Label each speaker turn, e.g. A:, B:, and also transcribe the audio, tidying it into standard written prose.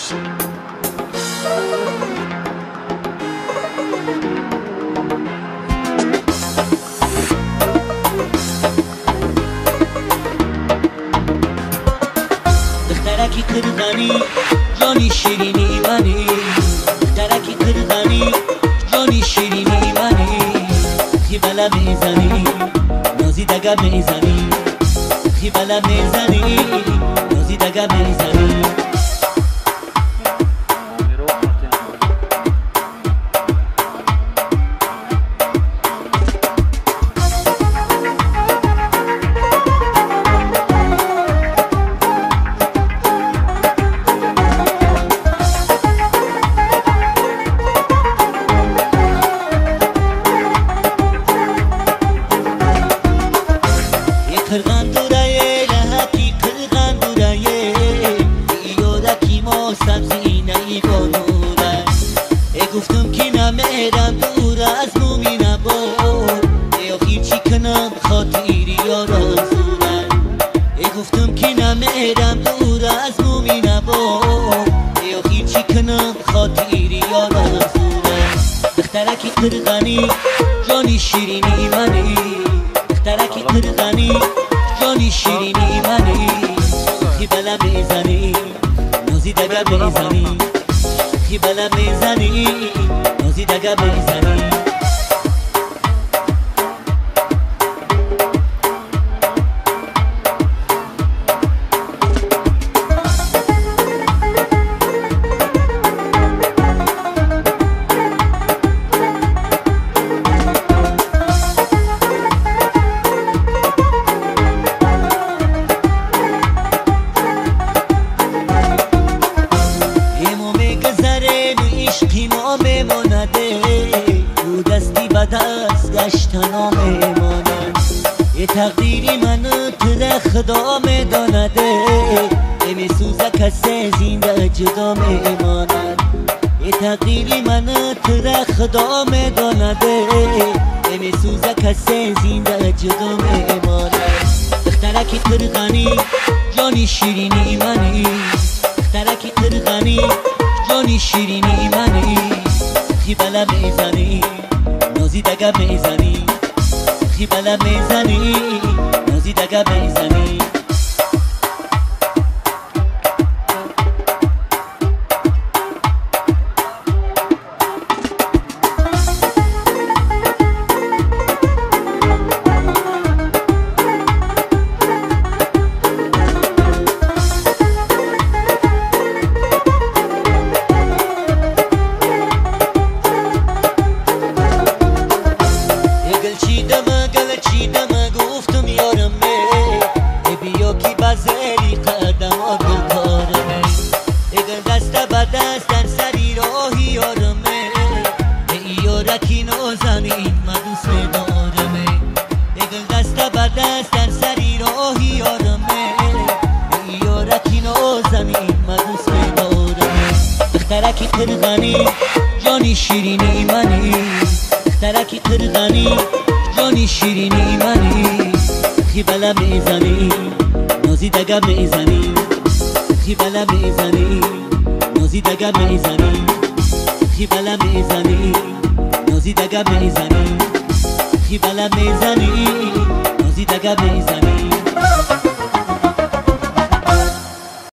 A: دخترکی قرغنی جانی شیرینی منی، دخترکی قرغنی جانی شیرینی منی، خیبله میزنی نازی دگه میزنی، خیبله میزنی نازی دگه میزنی. قرغن دورایه لحکی قرغن دورایه ایورکی ما سبزی نی بانوره گفتم که نمیرم دور از مومی نبود آخیر چی کنم خاطری آرزوره گفتم که نمیرم دور از مومی نبود آخیر چی کنم خاطری آرزوره. دخترکی قرغنی جانی شیرینی منی، دخترکی قرغنی جانی شیرینی منی، خیبله میزنی نازی دگه میزنی، خیبله میزنی نازی دگه میزنی. ما میمانده او دستی به دست گشتنا میماند، یه تقدیری منو تو خدا میدانده میسوزه کسی زنده جدا میماند، یه تقدیری منو تو خدا میدانده میسوزه کسی زنده جدا میماند. دخترکی قرغنی جانی شیرینی منی، دخترکی قرغنی جانی شیرینی منی، خیبله میزنی نازی دگه میزنی، خیبله میزنی نازی دگه میزنی. چیدم گفتم یارمه بیا کی بزری قدم آدم کارمه اگر دست به دست در سری راهی یارمه یارکی نازنین من دوست دارمه اگر دست به دست در سری راهی یارمه یارکی نازنین من دوست دارمه. دخترکی قرغنی جانی شیرینی منی، دخترکی قرغنی جانی شیرینی منی، خیبله میزنی نازی دگه میزنی، خیبله میزنی نازی دگه میزنی، خیبله میزنی نازی دگه میزنی، خیبله میزنی نازی دگه میزنی.